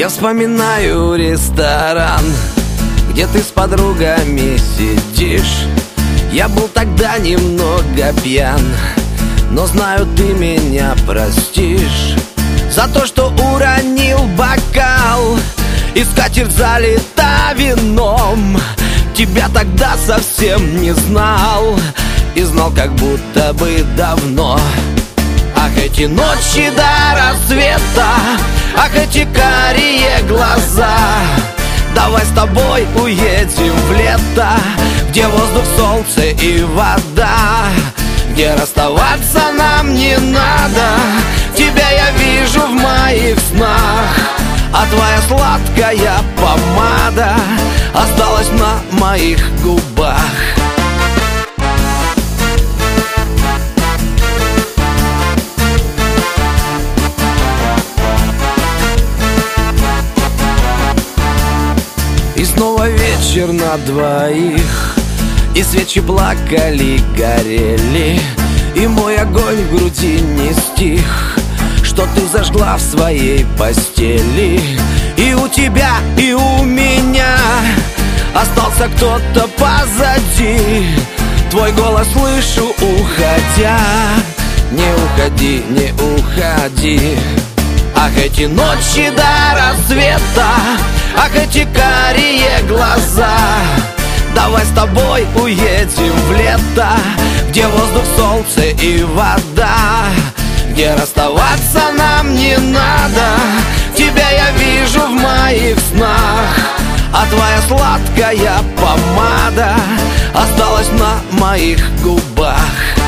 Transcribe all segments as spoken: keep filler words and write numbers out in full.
Я вспоминаю ресторан, где ты с подругами сидишь. Я был тогда немного пьян, но знаю, ты меня простишь за то, что уронил бокал, и скатерть залита вином. Тебя тогда совсем не знал, и знал как будто бы давно. Ах, эти ночи до рассвета, ах, эти карие глаза. Давай с тобой уедем в лето, где воздух, солнце и вода, где расставаться нам не надо. Тебя я вижу в моих снах, а твоя сладкая помада осталась на моих губах. И снова вечер на двоих, и свечи плакали, горели, и мой огонь в груди не стих, что ты зажгла в своей постели. И у тебя, и у меня остался кто-то позади. Твой голос слышу, уходя. Не уходи, не уходи. Ах, эти ночи до рассвета, ах, эти карие глаза. Давай с тобой уедем в лето, где воздух, солнце и вода, где расставаться нам не надо. Тебя я вижу в моих снах, а твоя сладкая помада осталась на моих губах.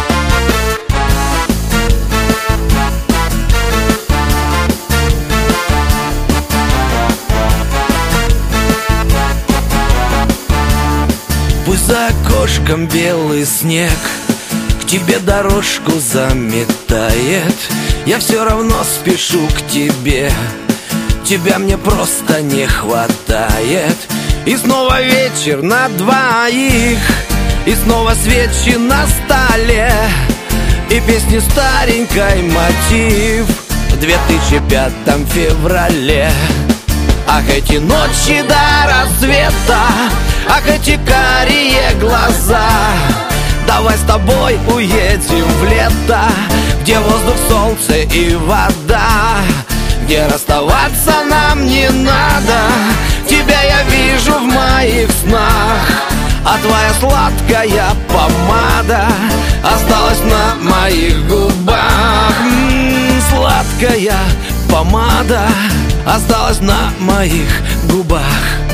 Пусть за окошком белый снег к тебе дорожку заметает, я все равно спешу к тебе. Тебя мне просто не хватает. И снова вечер на двоих, и снова свечи на столе, и песни старенькой мотив в две тысячи пятом феврале. Ах, эти ночи до рассвета, ах, эти карие глаза. Давай с тобой уедем в лето, где воздух, солнце и вода, где расставаться нам не надо. Тебя я вижу в моих снах, а твоя сладкая помада осталась на моих губах. М-м, сладкая помада осталась на моих губах.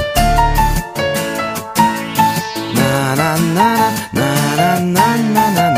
На-на-на, на-на-на-на-на.